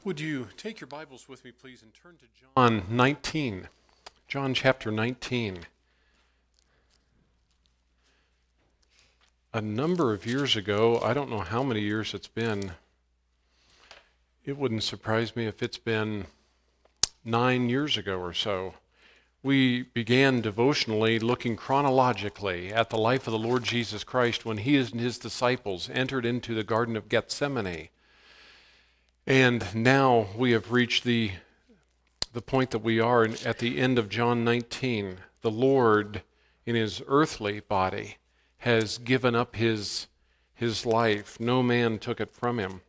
Would you take your Bibles with me, please, and turn to John 19, John chapter 19. A number of years ago, I don't know how many years it's been, it wouldn't surprise me if it's been 9 years ago or so, we began devotionally looking chronologically at the life of the Lord Jesus Christ when he and his disciples entered into the Garden of Gethsemane. And now we have reached the point that we are at the end of John 19. The Lord, in his earthly body, has given up his life. No man took it from him.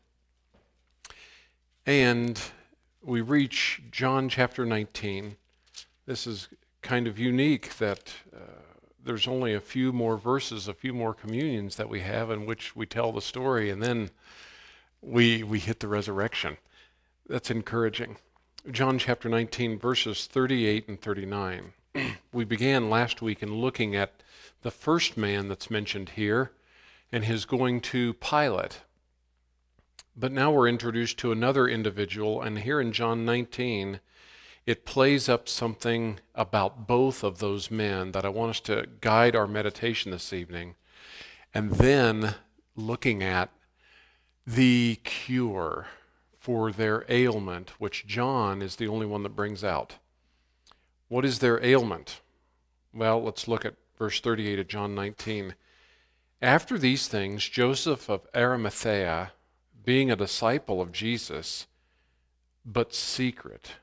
And we reach John chapter 19. This is kind of unique that there's only a few more verses, a few more communions that we have in which we tell the story, and then we hit the resurrection. That's encouraging. John chapter 19, verses 38 and 39. We began last week in looking at the first man that's mentioned here and his going to Pilate. But now we're introduced to another individual, and here in John 19, it plays up something about both of those men that I want us to guide our meditation this evening, and then looking at the cure for their ailment, which John is the only one that brings out. What is their ailment? Well, let's look at verse 38 of John 19. After these things, Joseph of Arimathea, being a disciple of Jesus, but secret,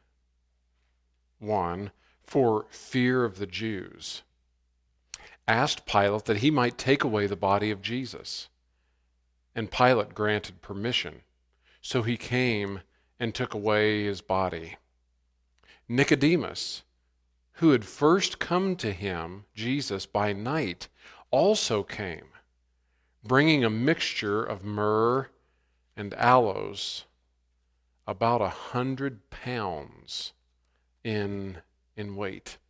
for fear of the Jews, asked Pilate that he might take away the body of Jesus. And Pilate granted permission. So he came and took away his body. Nicodemus, who had first come to him, Jesus, by night, also came, bringing a mixture of myrrh and aloes, about 100 pounds in weight.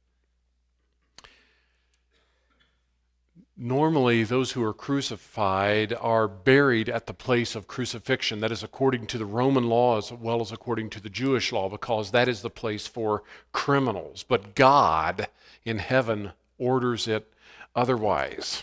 Normally, those who are crucified are buried at the place of crucifixion. That is according to the Roman law as well as according to the Jewish law, because that is the place for criminals. But God in heaven orders it otherwise.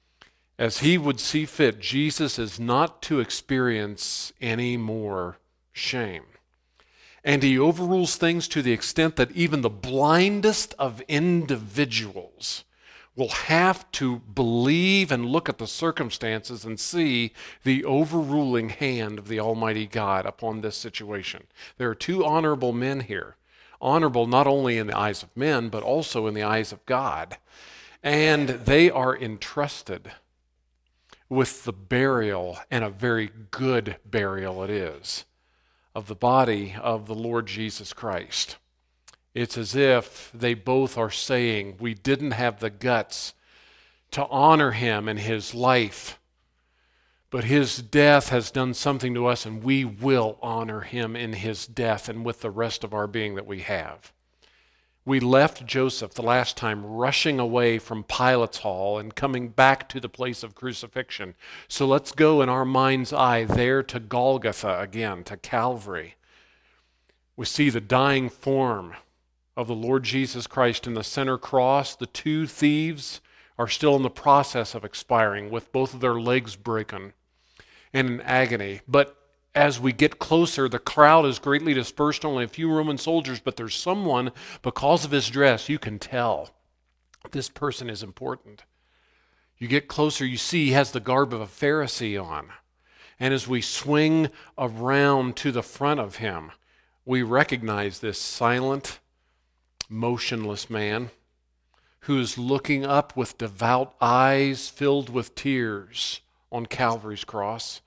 As he would see fit, Jesus is not to experience any more shame. And he overrules things to the extent that even the blindest of individuals will have to believe and look at the circumstances and see the overruling hand of the Almighty God upon this situation. There are two honorable men here. Honorable not only in the eyes of men, but also in the eyes of God. And they are entrusted with the burial, and a very good burial it is, of the body of the Lord Jesus Christ. It's as if they both are saying, we didn't have the guts to honor him in his life, but his death has done something to us, and we will honor him in his death and with the rest of our being that we have. We left Joseph the last time rushing away from Pilate's hall and coming back to the place of crucifixion. So let's go in our mind's eye there to Golgotha again, to Calvary. We see the dying form of the Lord Jesus Christ in the center cross. The two thieves are still in the process of expiring with both of their legs broken and in agony. But as we get closer, the crowd is greatly dispersed, only a few Roman soldiers, but there's someone, because of his dress, you can tell this person is important. You get closer, you see he has the garb of a Pharisee on. And as we swing around to the front of him, we recognize this silent, motionless man who is looking up with devout eyes filled with tears on Calvary's cross.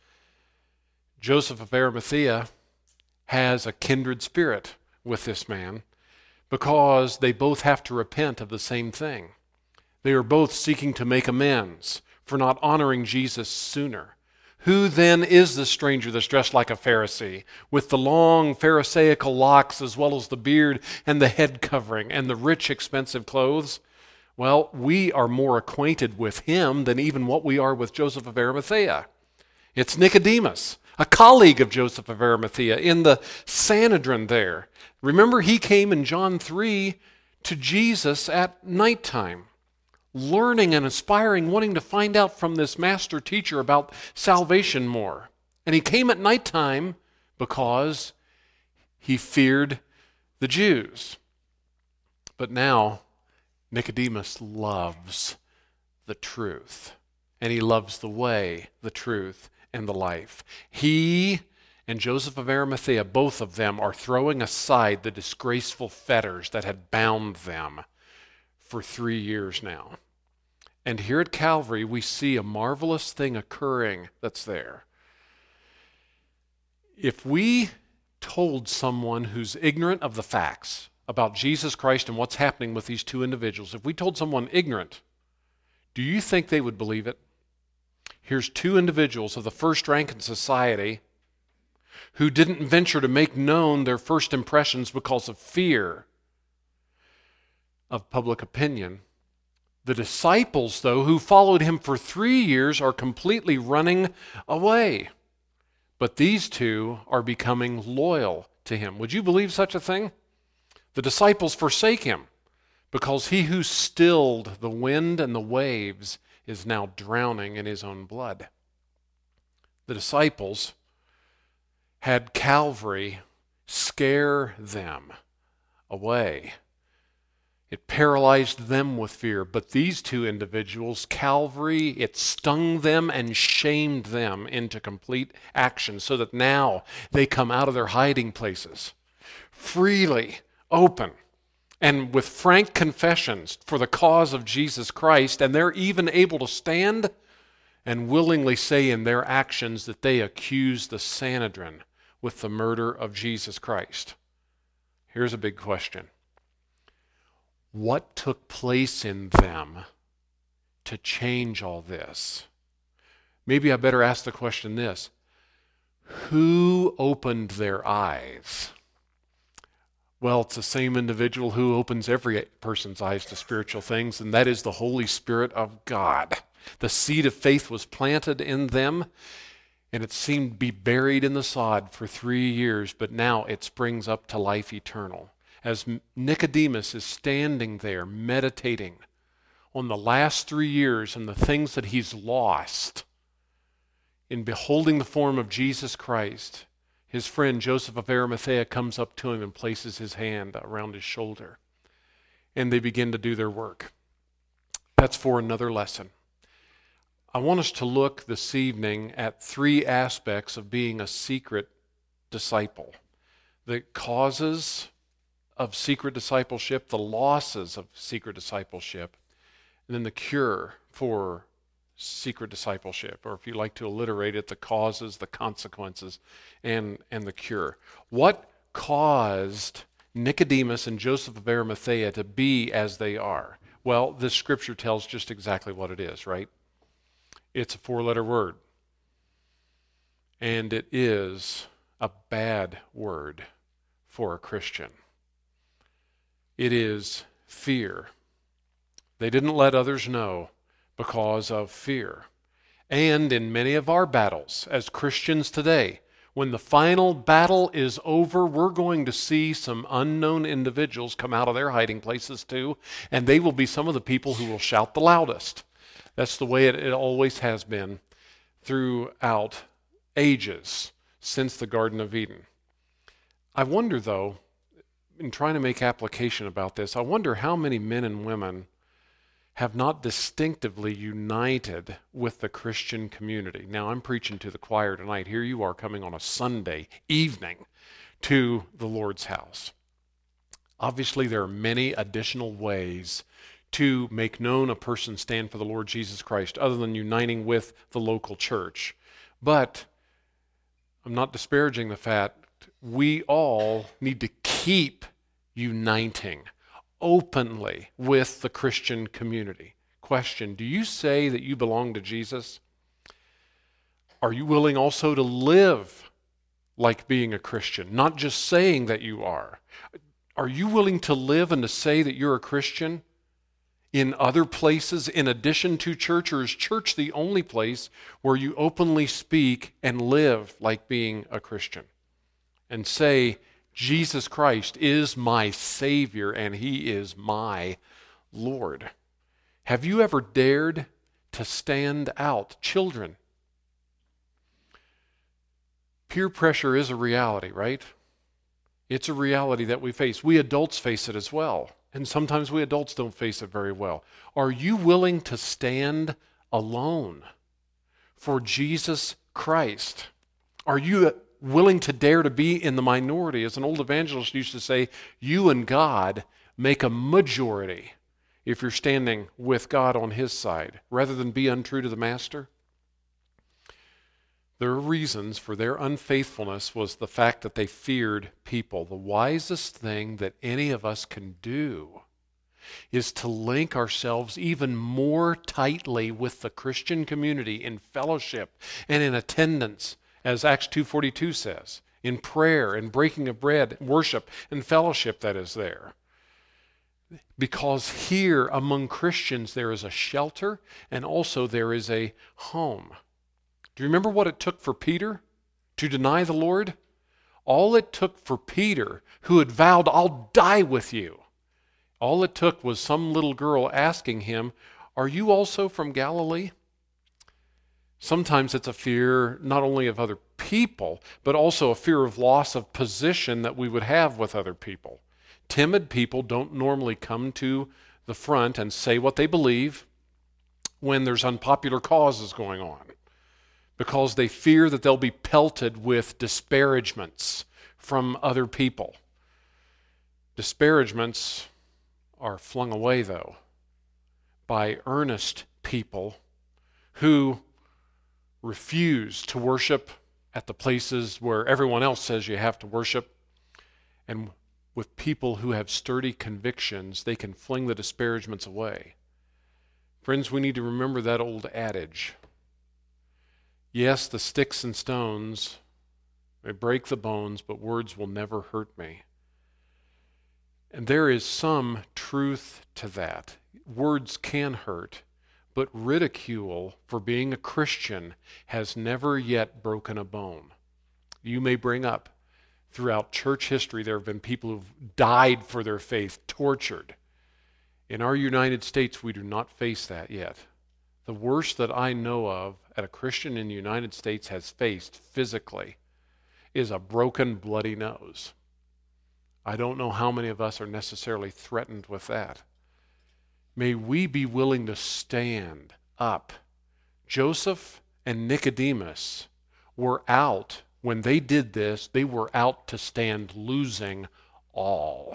Joseph of Arimathea has a kindred spirit with this man because they both have to repent of the same thing. They are both seeking to make amends for not honoring Jesus sooner. Who then is the stranger that's dressed like a Pharisee, with the long Pharisaical locks as well as the beard and the head covering and the rich, expensive clothes? Well, we are more acquainted with him than even what we are with Joseph of Arimathea. It's Nicodemus. a colleague of Joseph of Arimathea in the Sanhedrin there. Remember, he came in John 3 to Jesus at nighttime, learning and aspiring, wanting to find out from this master teacher about salvation more. And he came at nighttime because he feared the Jews. But now, Nicodemus loves the truth. And he loves the way, the truth, and the life. He and Joseph of Arimathea, both of them, are throwing aside the disgraceful fetters that had bound them for 3 years now. And here at Calvary, we see a marvelous thing occurring that's there. If we told someone who's ignorant of the facts about Jesus Christ and what's happening with these two individuals, if we told someone ignorant, do you think they would believe it? Here's two individuals of the first rank in society who didn't venture to make known their first impressions because of fear of public opinion. The disciples, though, who followed him for 3 years, are completely running away. But these two are becoming loyal to him. Would you believe such a thing? The disciples forsake him because he who stilled the wind and the waves is now drowning in his own blood. The disciples had Calvary scare them away. It paralyzed them with fear. But these two individuals, Calvary, it stung them and shamed them into complete action so that now they come out of their hiding places freely, open, and with frank confessions for the cause of Jesus Christ. And they're even able to stand and willingly say in their actions that they accuse the Sanhedrin with the murder of Jesus Christ. Here's a big question. What took place in them to change all this? Maybe I better ask the question this. Who opened their eyes? Well, it's the same individual who opens every person's eyes to spiritual things, and that is the Holy Spirit of God. The seed of faith was planted in them, and it seemed to be buried in the sod for 3 years, but now it springs up to life eternal. As Nicodemus is standing there meditating on the last 3 years and the things that he's lost in beholding the form of Jesus Christ, his friend Joseph of Arimathea comes up to him and places his hand around his shoulder, and they begin to do their work. That's for another lesson. I want us to look this evening at 3 aspects of being a secret disciple. The causes of secret discipleship, the losses of secret discipleship, and then the cure for secret discipleship, or if you like to alliterate it, the causes, the consequences, and the cure. What caused Nicodemus and Joseph of Arimathea to be as they are? Well, this scripture tells just exactly what it is, right? It's a 4-letter word. And it is a bad word for a Christian. It is fear. They didn't let others know because of fear. And in many of our battles as Christians today, when the final battle is over, we're going to see some unknown individuals come out of their hiding places too, and they will be some of the people who will shout the loudest. That's the way it always has been throughout ages since the Garden of Eden. I wonder, though, in trying to make application about this, I wonder how many men and women have not distinctively united with the Christian community. Now, I'm preaching to the choir tonight. Here you are coming on a Sunday evening to the Lord's house. Obviously, there are many additional ways to make known a person's stand for the Lord Jesus Christ other than uniting with the local church. But I'm not disparaging the fact we all need to keep uniting openly with the Christian community. Question, do you say that you belong to Jesus? Are you willing also to live like being a Christian, not just saying that you are? Are you willing to live and to say that you're a Christian in other places in addition to church, or is church the only place where you openly speak and live like being a Christian and say, Jesus Christ is my Savior and He is my Lord? Have you ever dared to stand out? Children, peer pressure is a reality, right? It's a reality that we face. We adults face it as well. And sometimes we adults don't face it very well. Are you willing to stand alone for Jesus Christ? Are you willing to dare to be in the minority? As an old evangelist used to say, you and God make a majority if you're standing with God on His side, rather than be untrue to the Master. Their reasons for their unfaithfulness was the fact that they feared people. The wisest thing that any of us can do is to link ourselves even more tightly with the Christian community in fellowship and in attendance, as Acts 2:42 says, in prayer and breaking of bread, worship and fellowship that is there. Because here among Christians there is a shelter and also there is a home. Do you remember what it took for Peter to deny the Lord? All it took for Peter, who had vowed, I'll die with you. All it took was some little girl asking him, are you also from Galilee? Sometimes it's a fear not only of other people, but also a fear of loss of position that we would have with other people. Timid people don't normally come to the front and say what they believe when there's unpopular causes going on, because they fear that they'll be pelted with disparagements from other people. Disparagements are flung away, though, by earnest people who refuse to worship at the places where everyone else says you have to worship. And with people who have sturdy convictions, they can fling the disparagements away. Friends, we need to remember that old adage. Yes, the sticks and stones may break the bones, but words will never hurt me. And there is some truth to that. Words can hurt, but ridicule for being a Christian has never yet broken a bone. You may bring up, throughout church history, there have been people who've died for their faith, tortured. In our United States, we do not face that yet. The worst that I know of that a Christian in the United States has faced physically is a broken, bloody nose. I don't know how many of us are necessarily threatened with that. May we be willing to stand up. Joseph and Nicodemus were out. When they did this, they were out to stand losing all.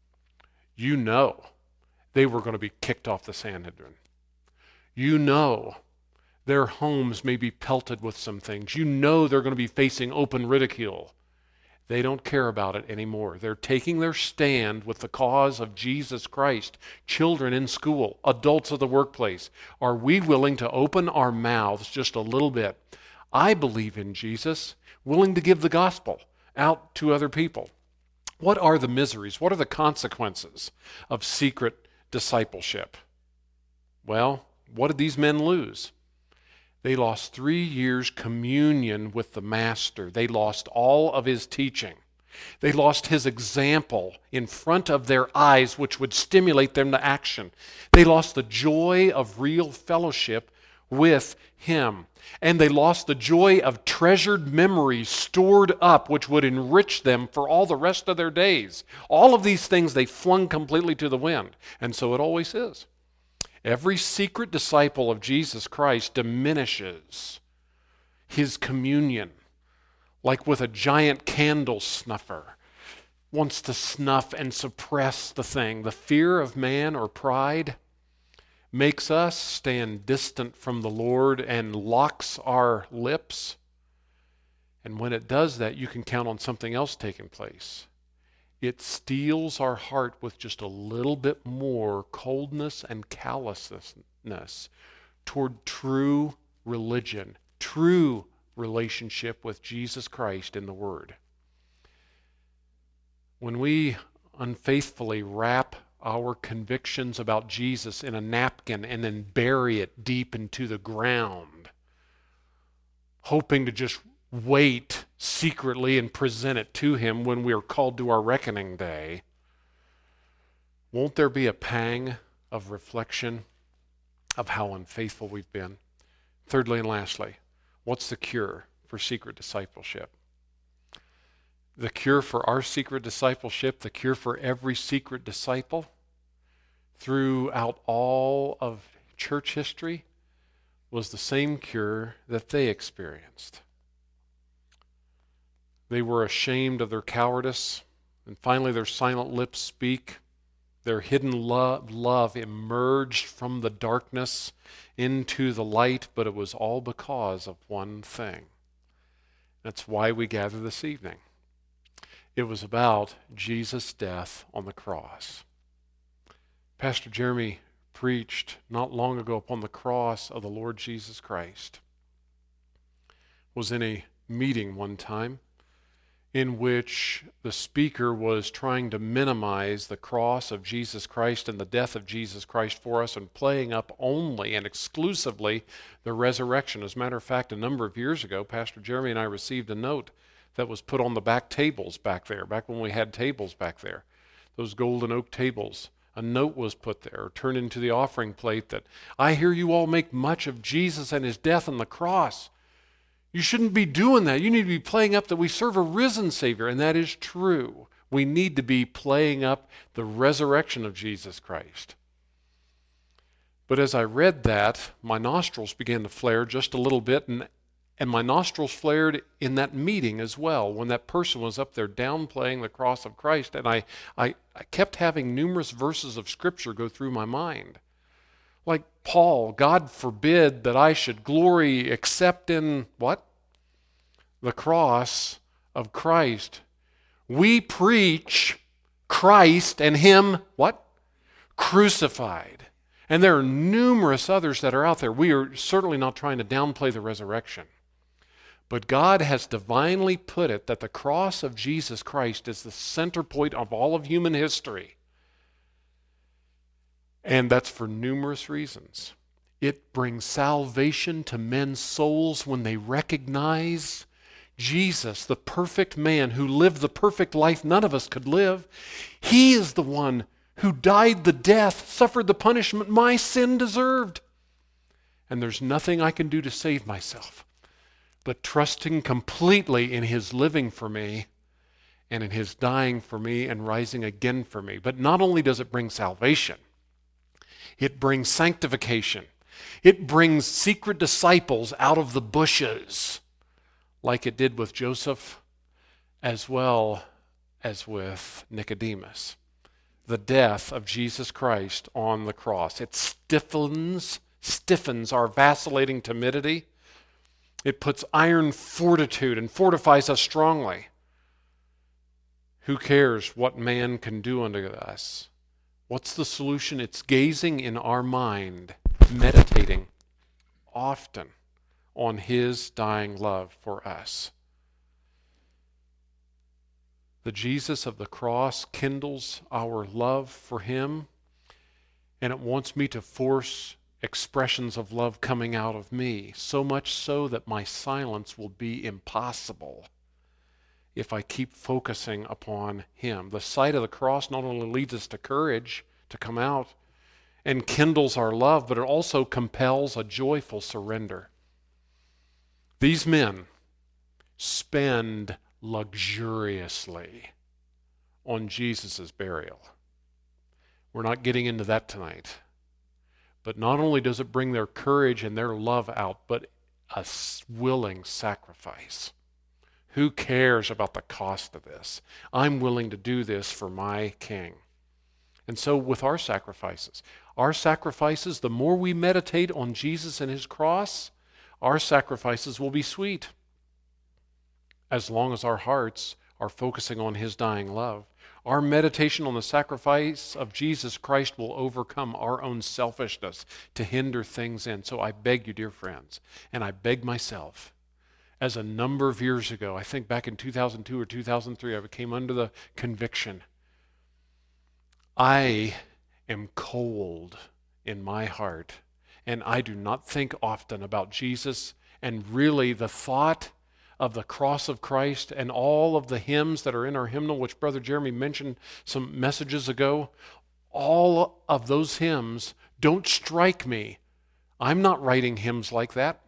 You know they were going to be kicked off the Sanhedrin. You know their homes may be pelted with some things. You know they're going to be facing open ridicule. They don't care about it anymore. They're taking their stand with the cause of Jesus Christ. Children in school, adults at the workplace. Are we willing to open our mouths just a little bit? I believe in Jesus, willing to give the gospel out to other people. What are the miseries? What are the consequences of secret discipleship? Well, what did these men lose? They lost 3 years' communion with the Master. They lost all of His teaching. They lost His example in front of their eyes, which would stimulate them to action. They lost the joy of real fellowship with Him. And they lost the joy of treasured memories stored up, which would enrich them for all the rest of their days. All of these things they flung completely to the wind. And so it always is. Every secret disciple of Jesus Christ diminishes his communion, like with a giant candle snuffer, wants to snuff and suppress the thing. The fear of man or pride makes us stand distant from the Lord and locks our lips. And when it does that, you can count on something else taking place. It steals our heart with just a little bit more coldness and callousness toward true religion, true relationship with Jesus Christ in the Word. When we unfaithfully wrap our convictions about Jesus in a napkin and then bury it deep into the ground, hoping to just wait secretly and present it to him when we are called to our reckoning day, won't there be a pang of reflection of how unfaithful we've been? Thirdly and lastly, what's the cure for secret discipleship? The cure for our secret discipleship, the cure for every secret disciple throughout all of church history, was the same cure that they experienced. They were ashamed of their cowardice, and finally their silent lips speak. Their hidden love emerged from the darkness into the light, but it was all because of one thing. That's why we gather this evening. It was about Jesus' death on the cross. Pastor Jeremy preached not long ago upon the cross of the Lord Jesus Christ. Was in a meeting one time in which the speaker was trying to minimize the cross of Jesus Christ and the death of Jesus Christ for us and playing up only and exclusively the resurrection. As a matter of fact, a number of years ago, Pastor Jeremy and I received a note that was put on the back tables back there, back when we had tables back there, those golden oak tables. A note was put there, turned into the offering plate, that I hear you all make much of Jesus and his death on the cross. You shouldn't be doing that. You need to be playing up that we serve a risen Savior, and that is true. We need to be playing up the resurrection of Jesus Christ. But as I read that, my nostrils began to flare just a little bit, and my nostrils flared in that meeting as well, when that person was up there downplaying the cross of Christ, and I kept having numerous verses of Scripture go through my mind. Like Paul, God forbid that I should glory except in what? The cross of Christ. We preach Christ and him, what? Crucified. And there are numerous others that are out there. We are certainly not trying to downplay the resurrection. But God has divinely put it that the cross of Jesus Christ is the center point of all of human history. And that's for numerous reasons. It brings salvation to men's souls when they recognize Jesus, the perfect man who lived the perfect life none of us could live. He is the one who died the death, suffered the punishment my sin deserved. And there's nothing I can do to save myself but trusting completely in his living for me and in his dying for me and rising again for me. But not only does it bring salvation, it brings sanctification. It brings secret disciples out of the bushes, like it did with Joseph as well as with Nicodemus. The death of Jesus Christ on the cross. It stiffens our vacillating timidity. It puts iron fortitude and fortifies us strongly. Who cares what man can do unto us? What's the solution? It's gazing in our mind, meditating often on his dying love for us. The Jesus of the cross kindles our love for him, and it wants me to force expressions of love coming out of me, so much so that my silence will be impossible if I keep focusing upon him. The sight of the cross not only leads us to courage to come out and kindles our love, but it also compels a joyful surrender. These men spend luxuriously on Jesus' burial. We're not getting into that tonight. But not only does it bring their courage and their love out, but a willing sacrifice. Who cares about the cost of this? I'm willing to do this for my King. And so with our sacrifices, the more we meditate on Jesus and his cross, our sacrifices will be sweet, as long as our hearts are focusing on his dying love. Our meditation on the sacrifice of Jesus Christ will overcome our own selfishness to hinder things in. So I beg you, dear friends, and I beg myself, as a number of years ago, I think back in 2002 or 2003, I came under the conviction, I am cold in my heart, and I do not think often about Jesus, and really the thought of the cross of Christ and all of the hymns that are in our hymnal, which Brother Jeremy mentioned some messages ago, all of those hymns don't strike me. I'm not writing hymns like that.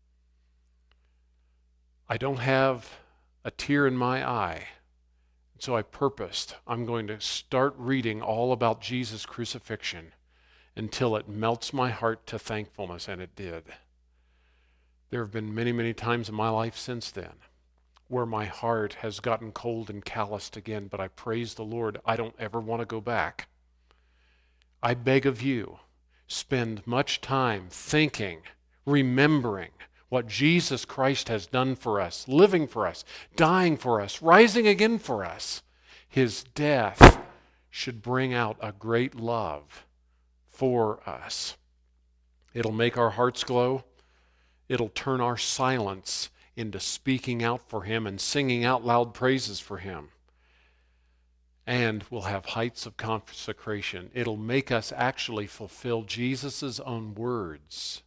I don't have a tear in my eye. So I purposed, I'm going to start reading all about Jesus' crucifixion until it melts my heart to thankfulness, and it did. There have been many, many times in my life since then where my heart has gotten cold and calloused again, but I praise the Lord, I don't ever want to go back. I beg of you, spend much time thinking, remembering what Jesus Christ has done for us, living for us, dying for us, rising again for us. His death should bring out a great love for us. It'll make our hearts glow. It'll turn our silence into speaking out for Him and singing out loud praises for Him. And we'll have heights of consecration. It'll make us actually fulfill Jesus' own words.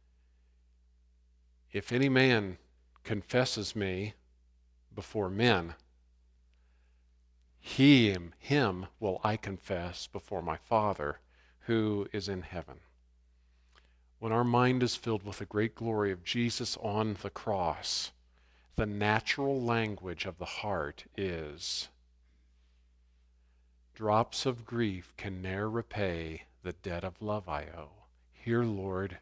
If any man confesses me before men, him will I confess before my Father who is in heaven. When our mind is filled with the great glory of Jesus on the cross, the natural language of the heart is, drops of grief can ne'er repay the debt of love I owe. Here, Lord,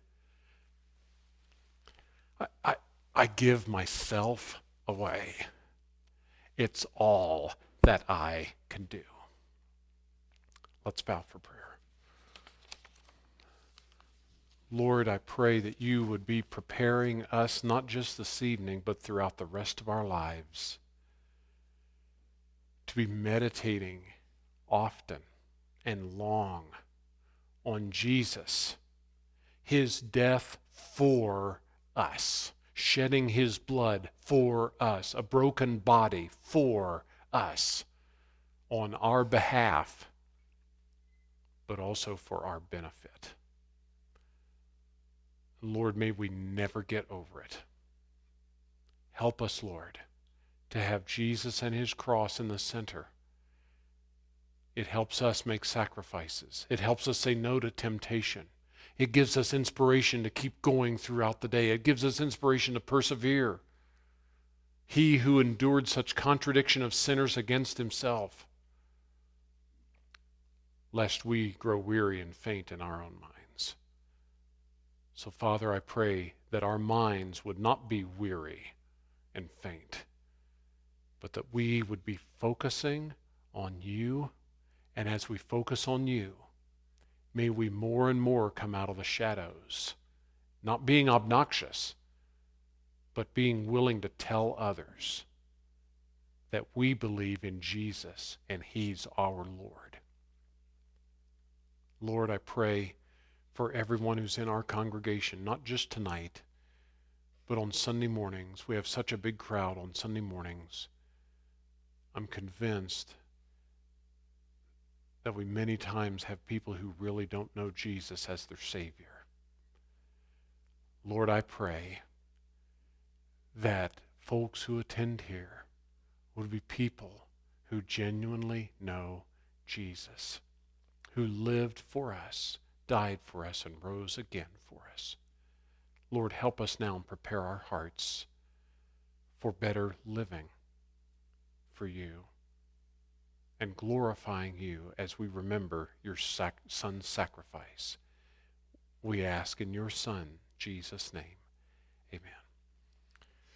I give myself away. It's all that I can do. Let's bow for prayer. Lord, I pray that you would be preparing us not just this evening, but throughout the rest of our lives to be meditating often and long on Jesus, His death for us, shedding His blood for us, a broken body for us, on our behalf, but also for our benefit. Lord, may we never get over it. Help us, Lord, to have Jesus and His cross in the center. It helps us make sacrifices. It helps us say no to temptation. It gives us inspiration to keep going throughout the day. It gives us inspiration to persevere. He who endured such contradiction of sinners against Himself, lest we grow weary and faint in our own minds. So, Father, I pray that our minds would not be weary and faint, but that we would be focusing on you, and as we focus on you, may we more and more come out of the shadows, not being obnoxious, but being willing to tell others that we believe in Jesus and He's our Lord. Lord, I pray for everyone who's in our congregation, not just tonight, but on Sunday mornings. We have such a big crowd on Sunday mornings. I'm convinced that we many times have people who really don't know Jesus as their Savior. Lord, I pray that folks who attend here would be people who genuinely know Jesus, who lived for us, died for us, and rose again for us. Lord, help us now and prepare our hearts for better living for you and glorifying you as we remember your Son's sacrifice. We ask in your Son, Jesus' name. Amen.